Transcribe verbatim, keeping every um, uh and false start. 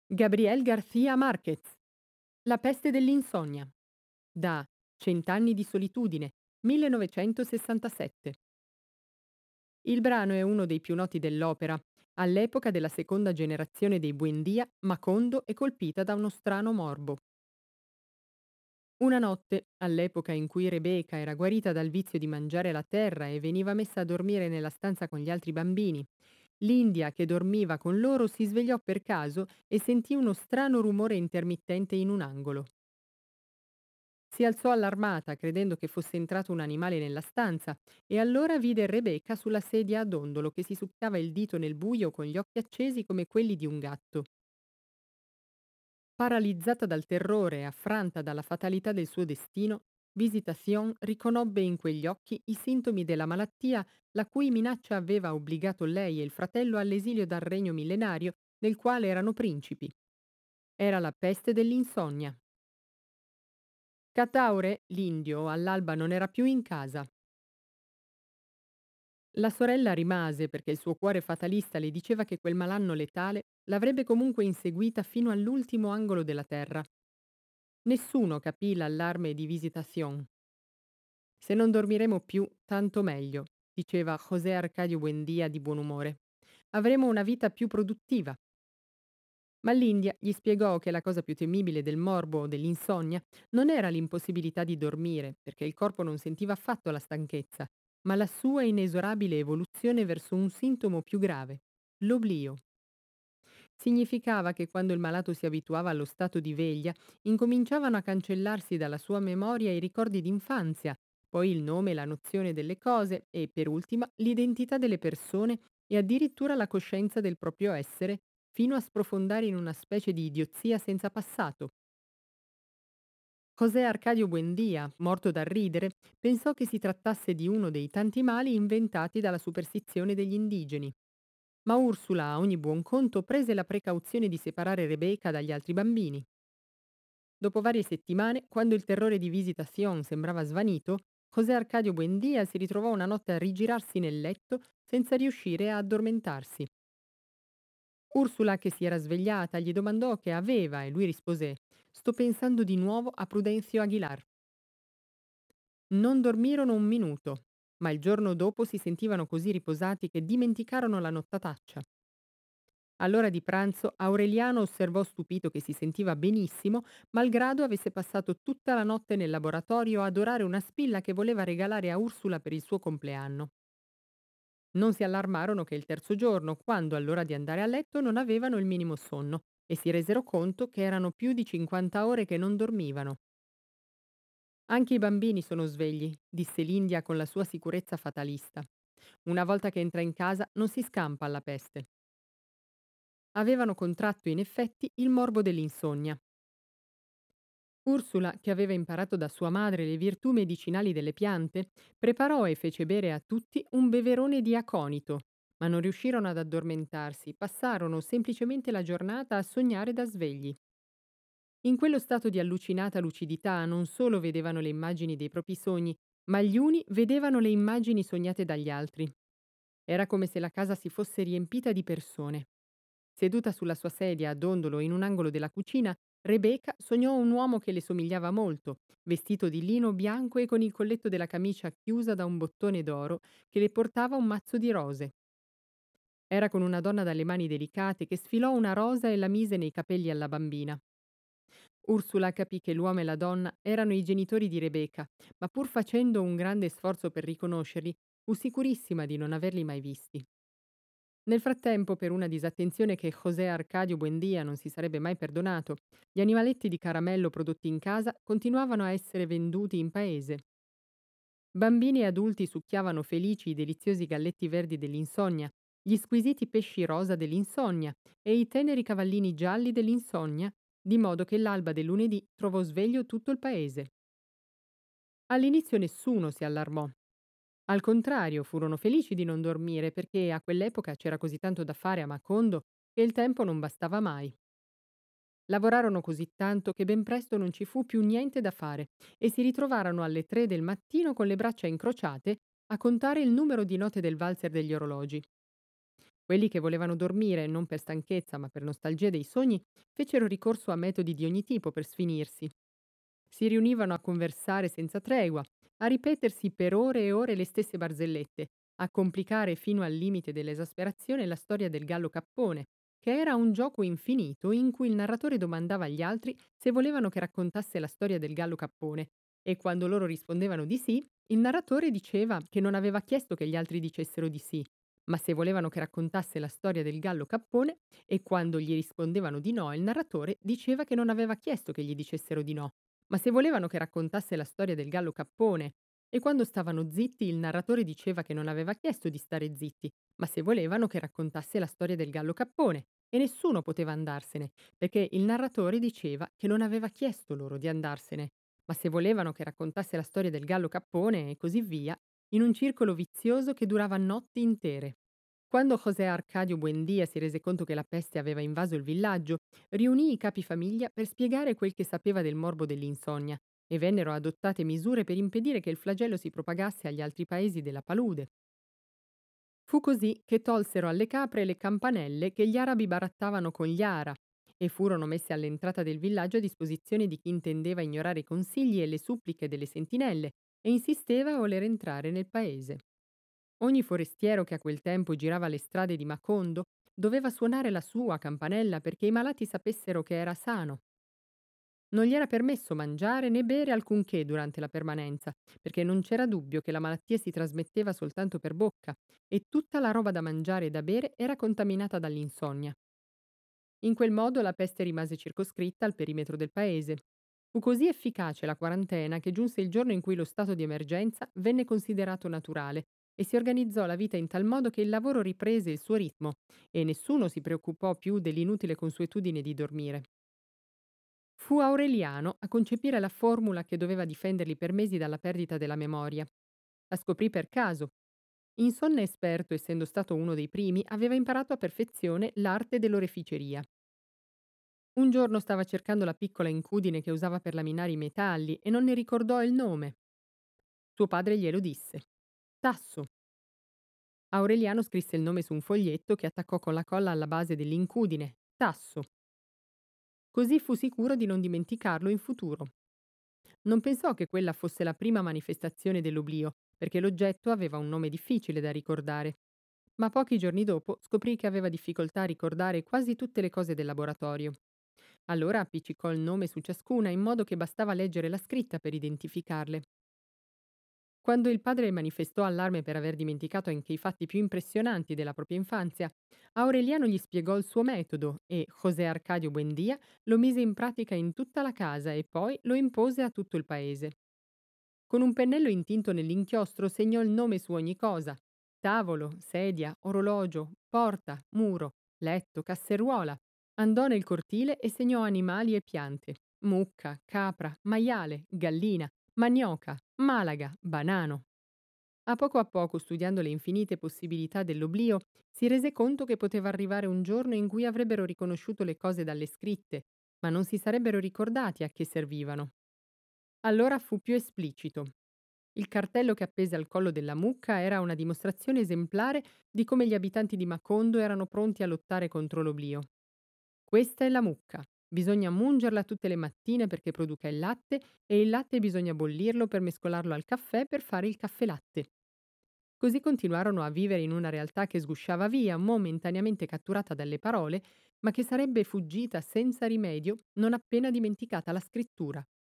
Gabriel García Márquez, La peste dell'insonnia, da Cent'anni di solitudine, millenovecentosessantasette. Il brano è uno dei più noti dell'opera. All'epoca della seconda generazione dei Buendía, Macondo è colpita da uno strano morbo. Una notte, all'epoca in cui Rebecca era guarita dal vizio di mangiare la terra e veniva messa a dormire nella stanza con gli altri bambini, l'India che dormiva con loro si svegliò per caso e sentì uno strano rumore intermittente in un angolo. Si alzò allarmata, credendo che fosse entrato un animale nella stanza, e allora vide Rebecca sulla sedia a dondolo che si succhiava il dito nel buio con gli occhi accesi come quelli di un gatto. Paralizzata dal terrore e affranta dalla fatalità del suo destino, Visitation riconobbe in quegli occhi i sintomi della malattia la cui minaccia aveva obbligato lei e il fratello all'esilio dal regno millenario nel quale erano principi. Era la peste dell'insonnia. Cataure, l'indio, all'alba non era più in casa. La sorella rimase perché il suo cuore fatalista le diceva che quel malanno letale l'avrebbe comunque inseguita fino all'ultimo angolo della terra. Nessuno capì l'allarme di Visitation. Se non dormiremo più, tanto meglio, diceva José Arcadio Buendía di buon umore. Avremo una vita più produttiva. Ma l'India gli spiegò che la cosa più temibile del morbo o dell'insonnia non era l'impossibilità di dormire, perché il corpo non sentiva affatto la stanchezza, ma la sua inesorabile evoluzione verso un sintomo più grave, l'oblio. Significava che quando il malato si abituava allo stato di veglia, incominciavano a cancellarsi dalla sua memoria i ricordi d'infanzia, poi il nome e la nozione delle cose e, per ultima, l'identità delle persone e addirittura la coscienza del proprio essere, fino a sprofondare in una specie di idiozia senza passato. José Arcadio Buendía, morto dal ridere, pensò che si trattasse di uno dei tanti mali inventati dalla superstizione degli indigeni. Ma Ursula, a ogni buon conto, prese la precauzione di separare Rebecca dagli altri bambini. Dopo varie settimane, quando il terrore di Visitation sembrava svanito, José Arcadio Buendía si ritrovò una notte a rigirarsi nel letto senza riuscire a addormentarsi. Ursula, che si era svegliata, gli domandò che aveva e lui rispose: «Sto pensando di nuovo a Prudencio Aguilar». Non dormirono un minuto, ma il giorno dopo si sentivano così riposati che dimenticarono la nottataccia. All'ora di pranzo Aureliano osservò stupito che si sentiva benissimo, malgrado avesse passato tutta la notte nel laboratorio a adorare una spilla che voleva regalare a Ursula per il suo compleanno. Non si allarmarono che il terzo giorno, quando all'ora di andare a letto non avevano il minimo sonno e si resero conto che erano più di cinquanta ore che non dormivano. Anche i bambini sono svegli, disse l'India con la sua sicurezza fatalista. Una volta che entra in casa non si scampa alla peste. Avevano contratto in effetti il morbo dell'insonnia. Ursula, che aveva imparato da sua madre le virtù medicinali delle piante, preparò e fece bere a tutti un beverone di aconito, ma non riuscirono ad addormentarsi, passarono semplicemente la giornata a sognare da svegli. In quello stato di allucinata lucidità non solo vedevano le immagini dei propri sogni, ma gli uni vedevano le immagini sognate dagli altri. Era come se la casa si fosse riempita di persone. Seduta sulla sua sedia a dondolo in un angolo della cucina, Rebecca sognò un uomo che le somigliava molto, vestito di lino bianco e con il colletto della camicia chiusa da un bottone d'oro, che le portava un mazzo di rose. Era con una donna dalle mani delicate che sfilò una rosa e la mise nei capelli alla bambina. Ursula capì che l'uomo e la donna erano i genitori di Rebecca, ma pur facendo un grande sforzo per riconoscerli, fu sicurissima di non averli mai visti. Nel frattempo, per una disattenzione che José Arcadio Buendía non si sarebbe mai perdonato, gli animaletti di caramello prodotti in casa continuavano a essere venduti in paese. Bambini e adulti succhiavano felici i deliziosi galletti verdi dell'insonnia, gli squisiti pesci rosa dell'insonnia e i teneri cavallini gialli dell'insonnia, di modo che l'alba del lunedì trovò sveglio tutto il paese. All'inizio nessuno si allarmò. Al contrario, furono felici di non dormire perché a quell'epoca c'era così tanto da fare a Macondo che il tempo non bastava mai. Lavorarono così tanto che ben presto non ci fu più niente da fare e si ritrovarono alle tre del mattino con le braccia incrociate a contare il numero di note del valzer degli orologi. Quelli che volevano dormire non per stanchezza ma per nostalgia dei sogni fecero ricorso a metodi di ogni tipo per sfinirsi. Si riunivano a conversare senza tregua, a ripetersi per ore e ore le stesse barzellette, a complicare fino al limite dell'esasperazione la storia del gallo cappone, che era un gioco infinito in cui il narratore domandava agli altri se volevano che raccontasse la storia del gallo cappone e quando loro rispondevano di sì, il narratore diceva che non aveva chiesto che gli altri dicessero di sì, ma se volevano che raccontasse la storia del gallo cappone e quando gli rispondevano di no, il narratore diceva che non aveva chiesto che gli dicessero di no, ma se volevano che raccontasse la storia del gallo cappone e quando stavano zitti il narratore diceva che non aveva chiesto di stare zitti, ma se volevano che raccontasse la storia del gallo cappone e nessuno poteva andarsene, perché il narratore diceva che non aveva chiesto loro di andarsene, ma se volevano che raccontasse la storia del gallo cappone e così via, in un circolo vizioso che durava notti intere. Quando José Arcadio Buendía si rese conto che la peste aveva invaso il villaggio, riunì i capi famiglia per spiegare quel che sapeva del morbo dell'insonnia e vennero adottate misure per impedire che il flagello si propagasse agli altri paesi della palude. Fu così che tolsero alle capre le campanelle che gli arabi barattavano con gli ara e furono messe all'entrata del villaggio a disposizione di chi intendeva ignorare i consigli e le suppliche delle sentinelle e insisteva a voler entrare nel paese. Ogni forestiero che a quel tempo girava le strade di Macondo doveva suonare la sua campanella perché i malati sapessero che era sano. Non gli era permesso mangiare né bere alcunché durante la permanenza, perché non c'era dubbio che la malattia si trasmetteva soltanto per bocca e tutta la roba da mangiare e da bere era contaminata dall'insonnia. In quel modo la peste rimase circoscritta al perimetro del paese. Fu così efficace la quarantena che giunse il giorno in cui lo stato di emergenza venne considerato naturale e si organizzò la vita in tal modo che il lavoro riprese il suo ritmo e nessuno si preoccupò più dell'inutile consuetudine di dormire. Fu Aureliano a concepire la formula che doveva difenderli per mesi dalla perdita della memoria. La scoprì per caso. Insonne esperto, essendo stato uno dei primi, aveva imparato a perfezione l'arte dell'oreficeria. Un giorno stava cercando la piccola incudine che usava per laminare i metalli e non ne ricordò il nome. Suo padre glielo disse. Tasso. Aureliano scrisse il nome su un foglietto che attaccò con la colla alla base dell'incudine. Tasso. Così fu sicuro di non dimenticarlo in futuro. Non pensò che quella fosse la prima manifestazione dell'oblio, perché l'oggetto aveva un nome difficile da ricordare. Ma pochi giorni dopo scoprì che aveva difficoltà a ricordare quasi tutte le cose del laboratorio. Allora appiccicò il nome su ciascuna in modo che bastava leggere la scritta per identificarle. Quando il padre manifestò allarme per aver dimenticato anche i fatti più impressionanti della propria infanzia, Aureliano gli spiegò il suo metodo e José Arcadio Buendía lo mise in pratica in tutta la casa e poi lo impose a tutto il paese. Con un pennello intinto nell'inchiostro segnò il nome su ogni cosa: tavolo, sedia, orologio, porta, muro, letto, casseruola. Andò nel cortile e segnò animali e piante: mucca, capra, maiale, gallina, manioca, malaga, banano. A poco a poco, studiando le infinite possibilità dell'oblio, si rese conto che poteva arrivare un giorno in cui avrebbero riconosciuto le cose dalle scritte, ma non si sarebbero ricordati a che servivano. Allora fu più esplicito. Il cartello che appese al collo della mucca era una dimostrazione esemplare di come gli abitanti di Macondo erano pronti a lottare contro l'oblio. Questa è la mucca. Bisogna mungerla tutte le mattine perché produca il latte e il latte bisogna bollirlo per mescolarlo al caffè per fare il caffè latte. Così continuarono a vivere in una realtà che sgusciava via, momentaneamente catturata dalle parole, ma che sarebbe fuggita senza rimedio non appena dimenticata la scrittura.